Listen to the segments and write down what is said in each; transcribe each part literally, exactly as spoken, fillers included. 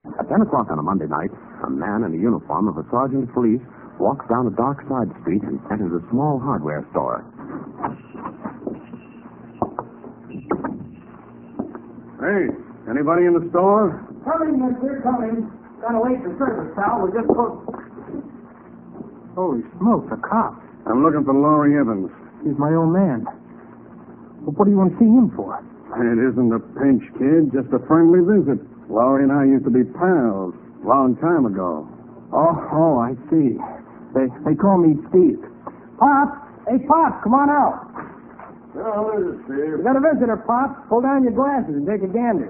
At ten o'clock on a Monday night, a man in the uniform of a sergeant of police walks down a dark side street and enters a small hardware store. Hey, anybody in the store? Coming, mister, coming. Gotta wait for service, pal. We're just close. Holy smokes, a cop. I'm looking for Laurie Evans. He's my old man. Well, what do you want to see him for? It isn't a pinch, kid, just a friendly visit. Laurie and I used to be pals long time ago. Oh, oh, I see. They they call me Steve. Pop! Hey, Pop, come on out. Oh, what is it, Steve? We got a visitor, Pop. Pull down your glasses and take a gander.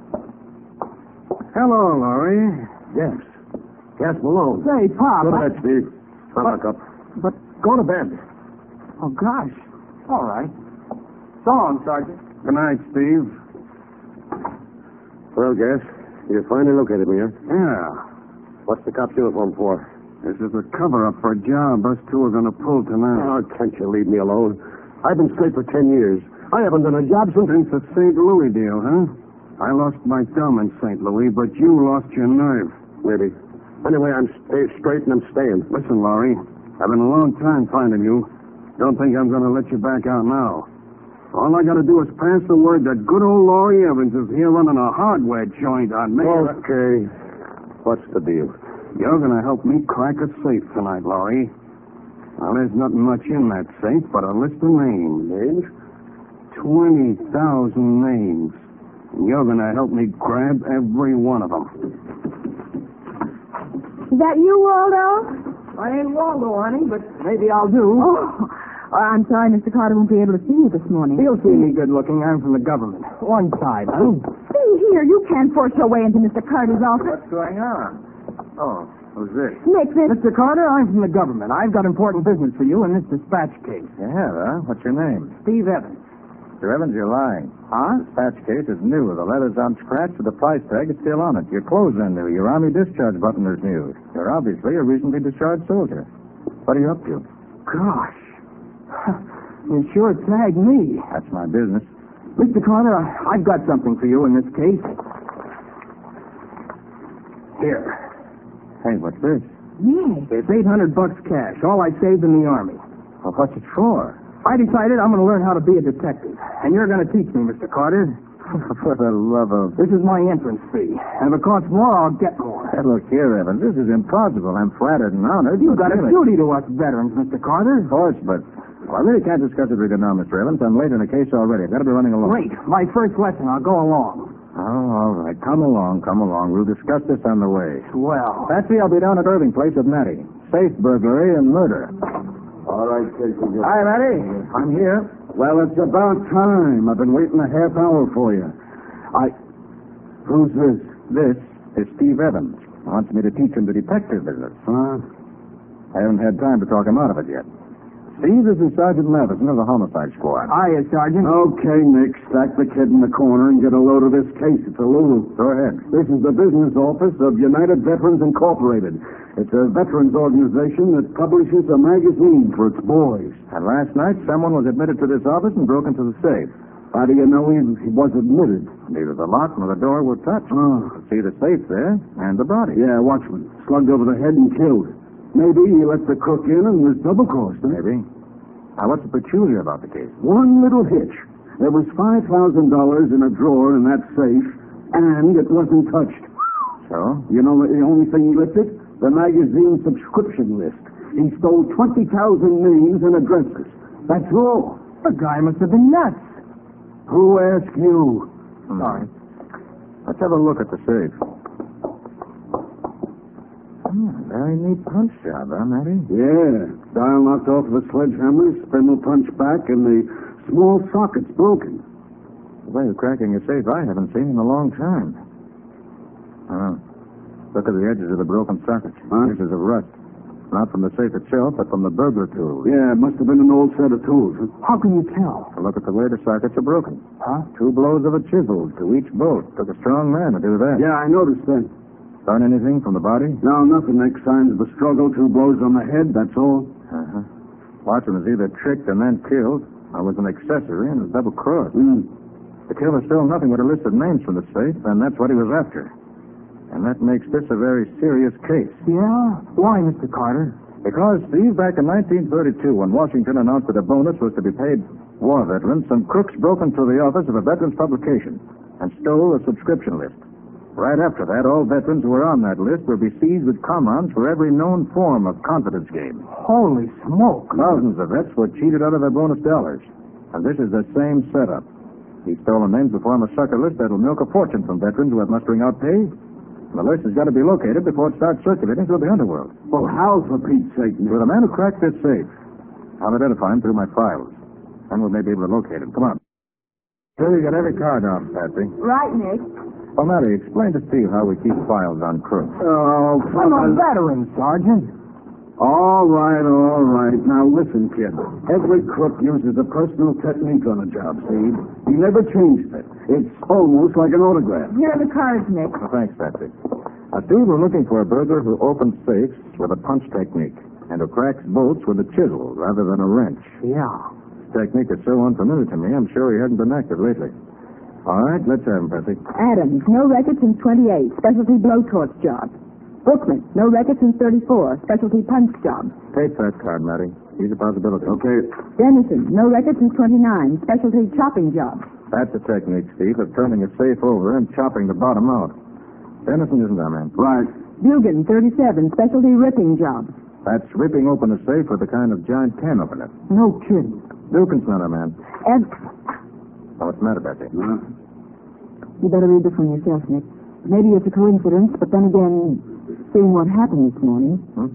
Hello, Laurie. Yes. Yes, Malone. Say, Pop. Go to I- bed, Steve. Come back up. But, Go to bed. oh, gosh. All right. So long, Sergeant. Good night, Steve. Well, Gas, you finally located me, huh? Yeah. What's the cop's uniform for? This is a cover-up for a job us two are going to pull tonight. Oh, can't you leave me alone? I've been straight for ten years. I haven't done a job since... Since the Saint Louis deal, huh? I lost my thumb in Saint Louis, but you lost your nerve. Maybe. Anyway, I'm stay straight and I'm staying. Listen, Laurie, I've been a long time finding you. Don't think I'm going to let you back out now. All I got to do is pass the word that good old Laurie Evans is here running a hardware joint on me. Okay. What's the deal? You're going to help me crack a safe tonight, Laurie. Now, there's nothing much in that safe but a list of names. Names? twenty thousand names. And you're going to help me grab every one of them. Is that you, Waldo? I ain't Waldo, honey, but maybe I'll do. Oh, I'm sorry Mister Carter won't be able to see you this morning. He'll see me good looking. I'm from the government. One side, huh? See here, you can't force your way into Mister Carter's office. What's going on? Oh, who's this? Nick, this... Mister Carter, I'm from the government. I've got important business for you in this dispatch case. You have, huh? What's your name? Steve Evans. Mister Evans, you're lying. Huh? Dispatch case is new. The letter's unscratched, but the price tag is still on it. Your clothes are new. Your Army discharge button is new. You're obviously a recently discharged soldier. What are you up to? Gosh. You sure tagged me. That's my business. Mister Carter, I- I've got something for you in this case. Here. Hey, what's this? Nick. It's eight hundred bucks cash, all I saved in the Army. Well, what's it for? I decided I'm going to learn how to be a detective. And you're going to teach me, Mister Carter. For the love of... This is my entrance fee. And if it costs more, I'll get more. Hey, look here, Evans. This is impossible. I'm flattered and honored. You've but got a really- duty to us veterans, Mister Carter. Of course, but... Well, I really can't discuss it with you now, Mister Evans. I'm late in the case already. I've got to be running along. Great. My first lesson. I'll go along. Oh, all right. Come along, come along. We'll discuss this on the way. Swell. Patsy, I'll be down at Irving Place with Matty. Safe burglary and murder. All right, kid. Hi, Matty. I'm here. Well, it's about time. I've been waiting a half hour for you. I... Who's this? This is Steve Evans. He wants me to teach him the detective business. Huh? I haven't had time to talk him out of it yet. Steve, this is Sergeant Matheson of the Homicide Squad. Hiya, Sergeant. Okay, Nick, stack the kid in the corner and get a load of this case. It's a Lulu. Go ahead. This is the business office of United Veterans Incorporated. It's a veterans organization that publishes a magazine for its boys. And last night, someone was admitted to this office and broke into the safe. How do you know he, he was admitted? Neither the lock nor the door were touched. Oh. See the safe there and the body. Yeah, watchman. Slugged over the head and killed. Maybe he let the cook in and was double-crossed. Huh? Maybe. Now, what's peculiar about the case? One little hitch. There was five thousand dollars in a drawer in that safe, and it wasn't touched. So? You know the only thing he lifted? The magazine subscription list. He stole twenty thousand names and addresses. That's all. The guy must have been nuts. Who asked you? Hmm. Sorry. Let's have a look at the safe. Hmm, very neat punch job, huh, Matty? Yeah. Dial knocked off with a sledgehammer, spindle punch back, and the small socket's broken. The way of cracking a safe I haven't seen in a long time. Oh. Look at the edges of the broken sockets. Huh? Pieces of rust. Not from the safe itself, but from the burglar tools. Yeah, it must have been an old set of tools. How can you tell? Look at the way the sockets are broken. Huh? Two blows of a chisel to each bolt. Took a strong man to do that. Yeah, I noticed that. Found anything from the body? No, nothing. Next signs of a struggle. Two blows on the head, that's all. Uh-huh. Watson was either tricked and then killed, or was an accessory and a double cross. Mm. The killer stole nothing but a list of names from the safe, and that's what he was after. And that makes this a very serious case. Yeah? Why, Mister Carter? Because, Steve, back in nineteen thirty-two, when Washington announced that a bonus was to be paid war veterans, some crooks broke into the office of a veterans publication and stole a subscription list. Right after that, all veterans who were on that list were besieged with commons for every known form of confidence game. Holy smoke. Thousands of vets were cheated out of their bonus dollars. And this is the same setup. These stolen names will form a sucker list that'll milk a fortune from veterans who are mustering out pay. And the list has got to be located before it starts circulating through the underworld. Well, how, for Pete's sake, Nick? With the man who cracked this safe. I'll identify him through my files. Then we'll maybe be able to locate him. Come on. Sure, you got every card off, Patsy. Right, Nick. Well, Matty, explain to Steve how we keep files on crooks. Oh, I'm a veteran, Sergeant. All right, all right. Now, listen, kid. Every crook uses a personal technique on a job, Steve. He never changed it. It's almost like an autograph. Here are the cards, Nick. Well, thanks, Patsy. Now, Steve, we're looking for a burglar who opens safes with a punch technique and who cracks bolts with a chisel rather than a wrench. Yeah. This technique is so unfamiliar to me, I'm sure he hasn't been active lately. All right, let's have him, Patsy. Adams, no record since twenty-eight. Specialty blowtorch job. Brookman, no record since thirty-four. Specialty punch job. Tape that card, Matty. He's a possibility. Okay. Dennison, no record since twenty-nine. Specialty chopping job. That's a technique, Steve, of turning a safe over and chopping the bottom out. Dennison isn't our man. Right. Dugan, thirty-seven. Specialty ripping job. That's ripping open a safe with a kind of giant can opener. No kidding. Dugan's not our man. Ev- Now, what's the matter, Patsy? Huh? You better read this one yourself, Nick. Maybe it's a coincidence, but then again, seeing what happened this morning. Hmm?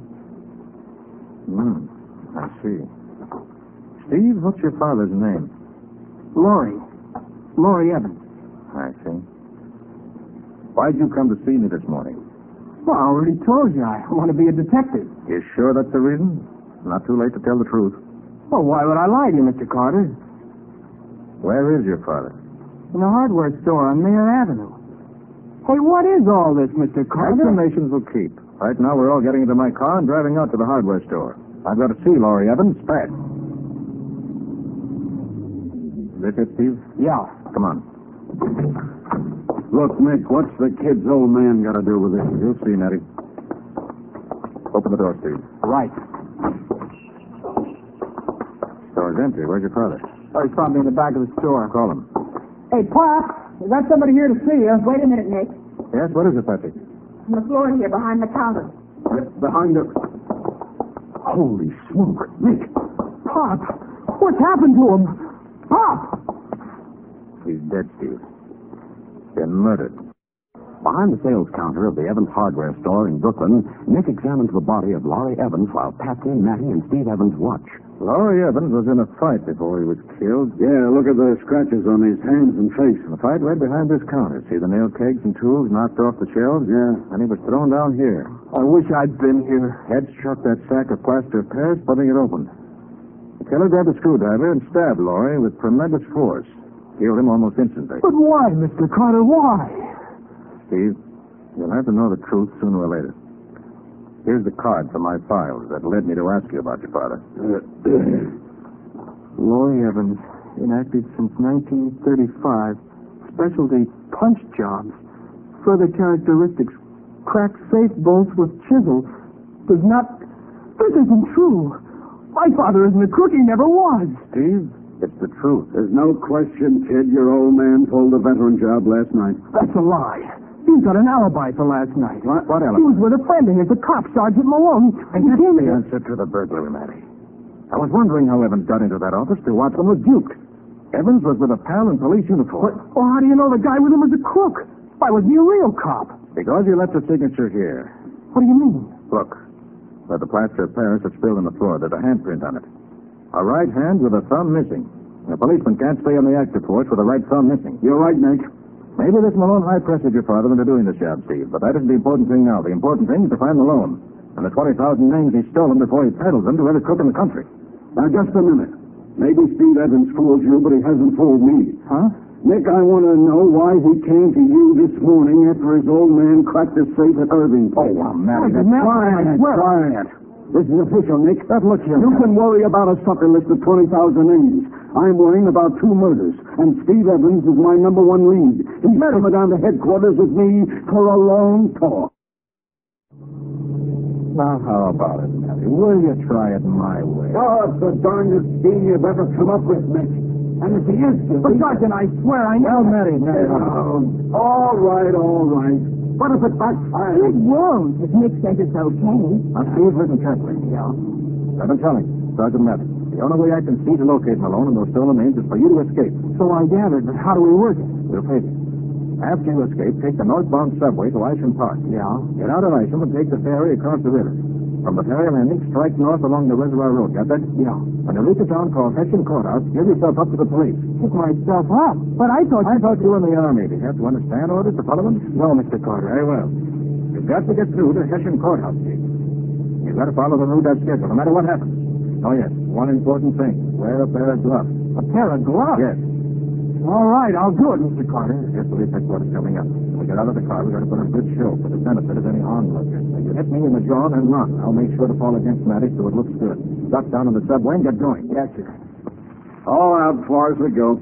Hmm. I see. Steve, what's your father's name? Laurie. Laurie Evans. I see. Why'd you come to see me this morning? Well, I already told you I want to be a detective. You sure that's the reason? Not too late to tell the truth. Well, why would I lie to you, Mister Carter? Where is your father? In a hardware store on Mayor Avenue. Hey, what is all this, Mister Carter? Explanations will keep. Right now, we're all getting into my car and driving out to the hardware store. I've got to see Laurie Evans fast. Is this it, Steve? Yeah. Come on. Look, Nick, what's the kid's old man got to do with this? You'll see, Nettie. Open the door, Steve. Right. Store's empty. Where's your father? Oh, he's probably in the back of the store. Call him. Hey, Pop, we got somebody here to see you. Wait a minute, Nick. Yes, what is it, Patsy? On the floor here, behind the counter. Behind the... Holy smoke. Nick. Pop, what's happened to him? Pop! He's dead, Steve. Been murdered. Behind the sales counter of the Evans hardware store in Brooklyn, Nick examines the body of Laurie Evans while Patsy, Matty, and Steve Evans watch. Laurie Evans was in a fight before he was killed. Yeah, look at the scratches on his hands and face. The fight right behind this counter. See the nail kegs and tools knocked off the shelves? Yeah. And he was thrown down here. I wish I'd been here. Head struck that sack of plaster of Paris, splitting it open. The killer grabbed a screwdriver and stabbed Laurie with tremendous force. Killed him almost instantly. But why, Mister Carter, why? Steve, you'll have to know the truth sooner or later. Here's the card from my files that led me to ask you about your father. Laurie Evans, inactive since nineteen thirty-five. Specialty punch jobs. Further characteristics. Cracked safe bolts with chisel. Does not... This isn't true. My father isn't a crook. He never was. Steve, it's the truth. There's no question, kid, your old man pulled a veteran job last night. That's a lie. He's got an alibi for last night. What, what He alibi? was with a friend of his, the cop, Sergeant Malone. And he That's came the here. answer to the burglary, Matty. I was wondering how Evans got into that office till Watson was duped. Evans was with a pal in police uniform. Well, how do you know the guy with him was a crook? Why was he a real cop? Because you left a signature here. What do you mean? Look, where the plaster of Paris that's spilled on the floor, there's a handprint on it. A right hand with a thumb missing. A policeman can't stay on the active force with a right thumb missing. You're right, Nick. Maybe this Malone high-pressured your father into doing this job, Steve, but that isn't the important thing now. The important thing is to find Malone and the twenty thousand names he's stolen before he peddles them to every crook in the country. Now, just a minute. Maybe Steve Evans fooled you, but he hasn't fooled me. Huh? Nick, I want to know why he came to you this morning after his old man cracked the safe at Irving. Oh, well, Matty, Oh, that's Matt, I Quiet, swear. quiet. This is official, Nick. That look here. You can worry about a sucker list of twenty thousand names. I'm worrying about two murders, and Steve Evans is my number one lead. He's coming down to headquarters with me for a long talk. Now, how about it, Matty? Will you try it my way? Oh, it's the darndest scheme you've ever come up with, Nick. And if he is guilty... But, Sergeant, I swear I know. Well, Matty, Matty... Oh, all right, all right. What if it backfires? It won't, if Nick says it's okay. Now, Steve, listen carefully. Yeah. I've been telling Sergeant Matty. The only way I can see to locate Malone and those stolen names is for you to escape. So I gathered, but how do we work it? We'll pay you. After you escape, take the northbound subway to Isham Park. Yeah. Get out of Isham and take the ferry across the river. From the ferry landing, strike north along the Reservoir Road. Got that? Yeah. When you reach a town called Hessian Courthouse, give yourself up to the police. Pick myself up. But I thought I thought you were in the Army. Do you have to understand orders to follow them? No, Mister Carter. Very well. You've got to get through to Hessian Courthouse, Chief. You've got to follow the route I've scheduled, no matter what happens. Oh, yes. One important thing. Wear a pair of gloves. A pair of gloves? Yes. All right, I'll do it, Mister Carter. Here's police headquarters coming up. When we get out of the car, we've got to put on a good show for the benefit of any onlookers. If you hit me in the jaw and run, I'll make sure to fall against Matty so it looks good. Duck down on the subway and get going. Yes, sir. All out, far as we go.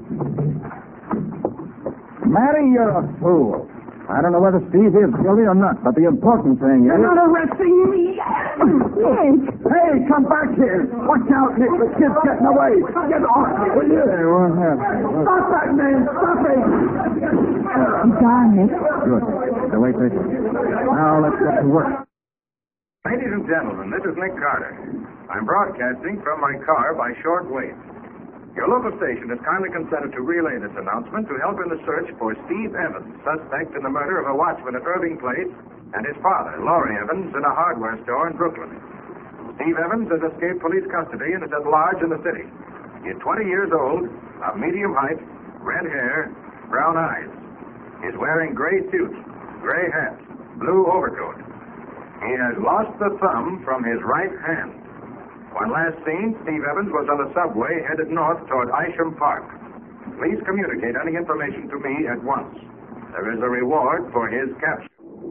Matty, you're a fool. I don't know whether Steve is guilty or not, but the important thing is... You're not arresting me! Nick! Hey, come back here. Watch out, Nick. The kid's getting away. Get off me, will you? Hey, what happened? Stop that man. Stop him. He's gone, Nick. Good. The way they... Now, let's get to work. Ladies and gentlemen, this is Nick Carter. I'm broadcasting from my car by short wave. Your local station has kindly consented to relay this announcement to help in the search for Steve Evans, suspect in the murder of a watchman at Irving Place, and his father, Laurie Evans, in a hardware store in Brooklyn. Steve Evans has escaped police custody and is at large in the city. He is twenty years old, of medium height, red hair, brown eyes. He is wearing gray suit, gray hat, blue overcoat. He has lost the thumb from his right hand. When last seen, Steve Evans was on the subway headed north toward Isham Park. Please communicate any information to me at once. There is a reward for his capture.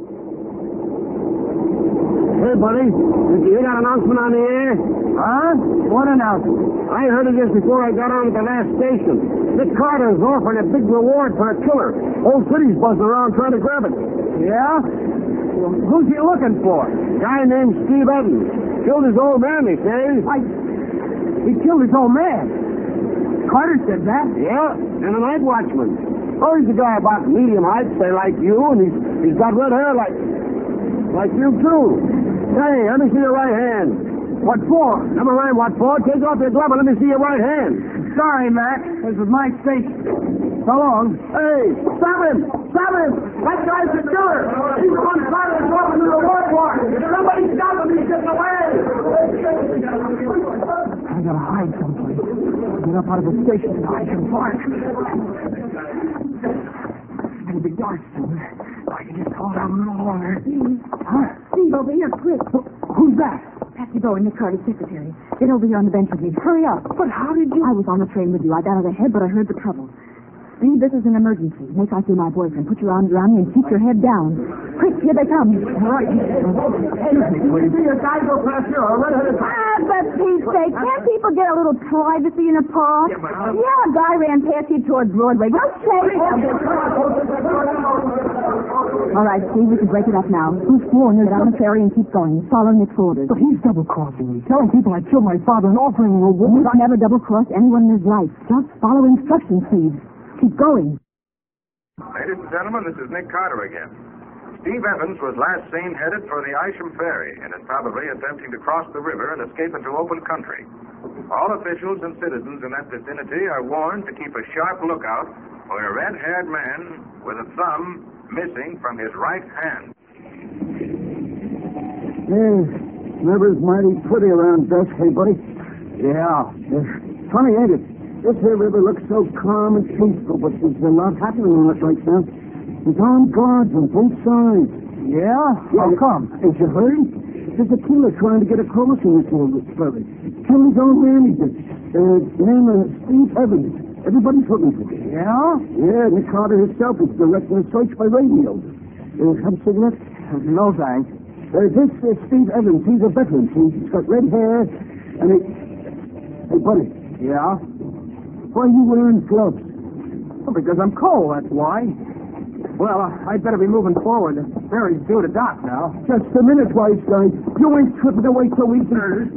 Hey, buddy. Did you hear that announcement on the air? Huh? What announcement? I heard it just before I got on at the last station. Nick Carter is offering a big reward for a killer. Whole city's buzzing around trying to grab it. Yeah? Well, who's he looking for? A guy named Steve Evans. Killed his old man, they say. I... He killed his old man. Carter said that. Yeah, and a night watchman. Oh, he's a guy about medium height, say like you, and he's he's got red hair like like you too. Hey, let me see your right hand. What for? Never mind what for. Take off your glove and let me see your right hand. Sorry, Mac. This is my station. So long. Hey, stop him! Stop him! That guy's the killer! He's the one Carter's offering the reward for! Somebody stop him! He's getting away! I gotta hide someplace. Get up out of the station and I can park. It's gonna be dark soon. I can just hold out a little longer. Huh? Steve, over here, quick. Who's that? Patsy Bowen, Nick Carter's secretary. Get over here on the bench with me. Hurry up. But how did you... I was on the train with you. I got out ahead, but I heard the trouble. Steve, this is an emergency. Make like you're my boyfriend. Put your arms around me and keep your head down. Quick, here they come. All right. Excuse me, please. See a guy go past here or a redheaded... Ah, for Pete's sake, can't people get a little privacy in a park? Yeah, but I- Yeah, a guy ran past you toward Broadway. Don't shake. All right, Steve, we can break it up now. Who's sworn to get on the ferry and keep going, following its orders. But he's double-crossing me, telling people I killed my father and offering a reward. He's never double-crossed anyone in his life. Just follow instructions, Steve. Keep going. Ladies and gentlemen, this is Nick Carter again. Steve Evans was last seen headed for the Isham Ferry and is probably attempting to cross the river and escape into open country. All officials and citizens in that vicinity are warned to keep a sharp lookout for a red-haired man with a thumb missing from his right hand. Hey, river's mighty pretty around dusk, hey, buddy? Yeah. Uh, funny, ain't it? This here river looks so calm and peaceful, but there's a lot happening on it right now. There's armed guards on both sides. Yeah? Yeah, How come? Ain't you heard? There's a killer trying to get across in this old ferry. Killed his own man, he did. Uh, name is Steve Evans. Everybody's looking for him. Yeah? Yeah, Nick Carter himself is directing a search by radio. Uh, have a cigarette? No, thanks. Uh, this is Steve Evans. He's a veteran. He's got red hair and he... Hey, buddy. Yeah? Why are you wearing gloves? Well, because I'm cold, that's why. Well, uh, I'd better be moving forward. The ferry's due to dock now. Just a minute, wise guy. You ain't tripping away so easy. On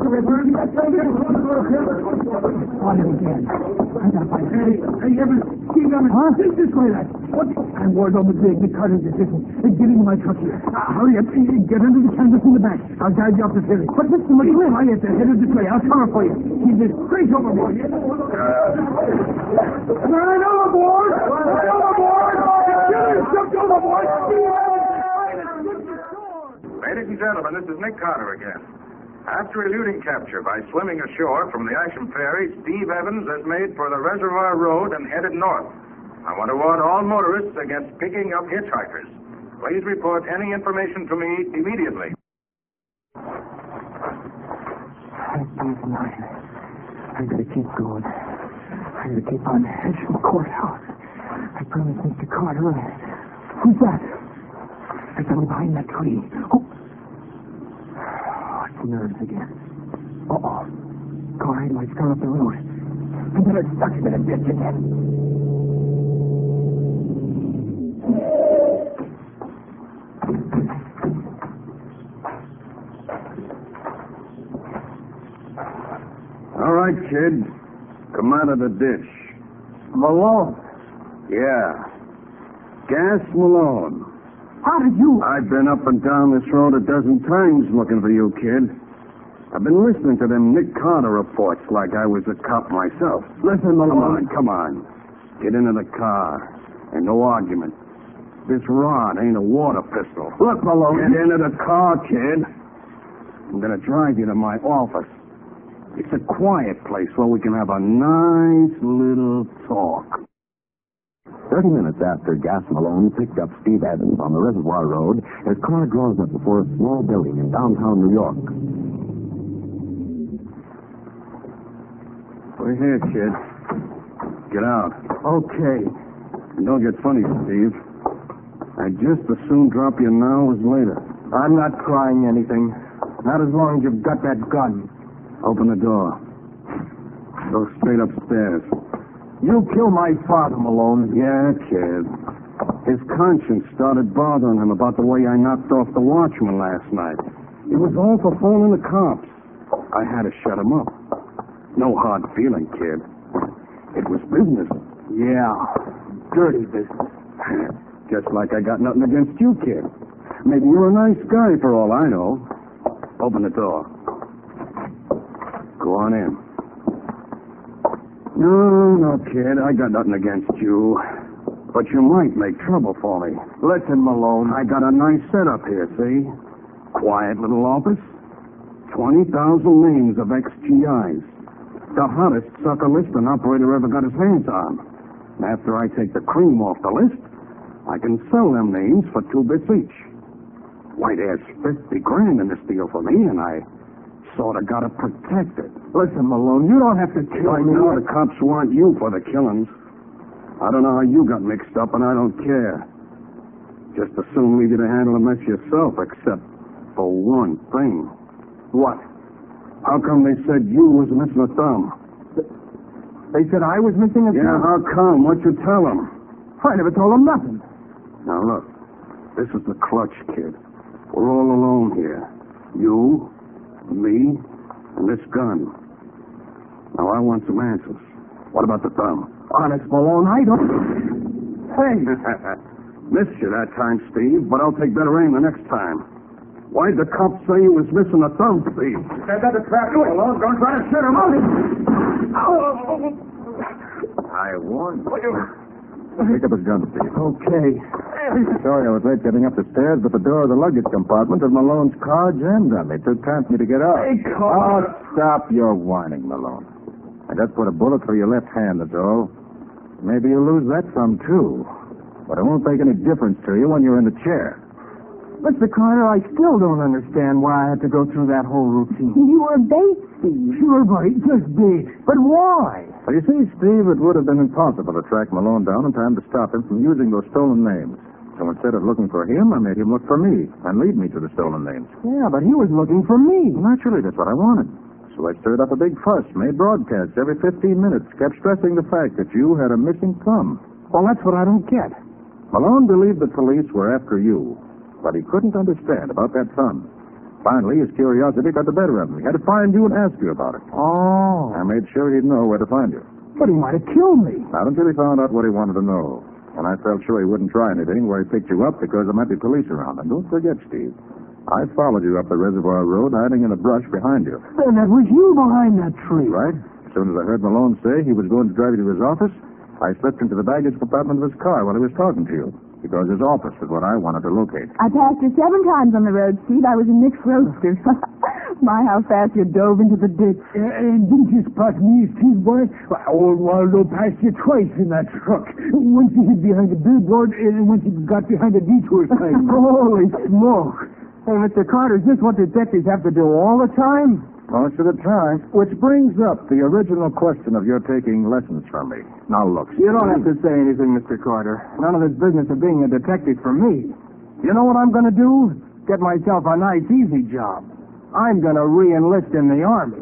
it again. I gotta find it. Hey, hey, Evans. Steve Evans. Huh? This, this way, lad. What? I'm worried over the Nick Carter's decision. Hey, get into my truck here. Uh, hurry up. Get under the canvas in the back. I'll guide you up the ferry. But Mister McLean, I have to head it this way. I'll cover for you. Keep this straight overboard. Run overboard! Run overboard! Jumped overboard! Ladies and gentlemen, this is Nick Carter again. After eluding capture by swimming ashore from the Asham Ferry, Steve Evans has made for the Reservoir Road and headed north. I want to warn all motorists against picking up hitchhikers. Please report any information to me immediately. I can't deny it. I gotta keep going. I gotta keep on edge of the courthouse. I promised Mister Carter. Who's that? There's someone behind that tree. Oh, oh it's nerves again. Uh-oh. Car headlights come up the road. I better stuck him in a ditch again. All right, kid. Come out of the ditch. Malone. Yeah. Gas Malone. How did you... I've been up and down this road a dozen times looking for you, kid. I've been listening to them Nick Carter reports like I was a cop myself. Listen, Malone. Come on, come on. Get into the car. And no argument. This rod ain't a water pistol. Look, Malone. Get into the car, kid. I'm going to drive you to my office. It's a quiet place where we can have a nice little talk. Thirty minutes after Gas Malone picked up Steve Evans on the Reservoir Road, his car draws up before a small building in downtown New York. We're here, kid. Get out. Okay. And don't get funny, Steve. I'd just as soon drop you now as later. I'm not trying anything. Not as long as you've got that gun. Open the door. Go straight upstairs. You killed my father, Malone. Yeah, kid. His conscience started bothering him about the way I knocked off the watchman last night. It was all for phoning the cops. I had to shut him up. No hard feeling, kid. It was business. Yeah, dirty business. Just like I got nothing against you, kid. Maybe you're a nice guy for all I know. Open the door. Go on in. No, no, kid. I got nothing against you. But you might make trouble for me. Listen, Malone. I got a nice setup here, see? Quiet little office. twenty thousand names of X G Is. The hottest sucker list an operator ever got his hands on. And after I take the cream off the list, I can sell them names for two bits each. Why, there's fifty grand in this deal for me, and I sort of got to protect it. Listen, Malone, you don't have to kill I me. know the cops want you for the killings. I don't know how you got mixed up, and I don't care. Just as soon leave you to handle the mess yourself, except for one thing. What? How come they said you was missing a thumb? They said I was missing a Yeah, thumb? how come? What'd you tell them? I never told them nothing. Now, look. This is the clutch, kid. We're all alone here. You, me, and this gun. Now, I want some answers. What about the thumb? Honest, Malone, I don't... Hey! Missed you that time, Steve, but I'll take better aim the next time. Why'd the cops say you was missing a thumb, Steve? Said that the trap. Malone, don't try to shoot him out. I warned you. Pick up his gun, Steve. Okay. Sorry I was late getting up the stairs, but the door of the luggage compartment of Malone's car jammed on me. Took time for me to get out. Hey, Carl. Oh, stop your whining, Malone. I just put a bullet through your left hand, that's all. Maybe you'll lose that thumb, too. But it won't make any difference to you when you're in the chair. Mister Carter, I still don't understand why I had to go through that whole routine. You were bait, Steve. Sure, right, just bait. But why? Well, you see, Steve, it would have been impossible to track Malone down in time to stop him from using those stolen names. So So instead of looking for him, I made him look for me and lead me to the stolen names. Yeah, but he was looking for me. Naturally, that's what I wanted. So I stirred up a big fuss, made broadcasts every fifteen minutes, kept stressing the fact that you had a missing thumb. Well, that's what I don't get. Malone believed the police were after you, but he couldn't understand about that thumb. Finally, his curiosity got the better of him. He had to find you and ask you about it. Oh. I made sure he'd know where to find you. But he might have killed me. Not until he found out what he wanted to know. And I felt sure he wouldn't try anything where he picked you up because there might be police around. And don't forget, Steve, I followed you up the Reservoir Road, hiding in the brush behind you. And that was you behind that tree. Right? As soon as I heard Malone say he was going to drive you to his office, I slipped into the baggage compartment of his car while he was talking to you. Because his office was what I wanted to locate. I passed you seven times on the road, Steve. I was in Nick's Roadster. My, how fast you dove into the ditch. Uh, and didn't you spot me, Steve, boy? Well, old Waldo passed you twice in that truck. Once he hid behind the billboard, and once he got behind the detour sign. Holy smoke. Hey, Mister Carter, is this what detectives have to do all the time? Most of the time. Which brings up the original question of your taking lessons from me. Now, look. You don't have to say anything, Mister Carter. None of this business of being a detective for me. You know what I'm going to do? Get myself a nice, easy job. I'm going to re-enlist in the Army.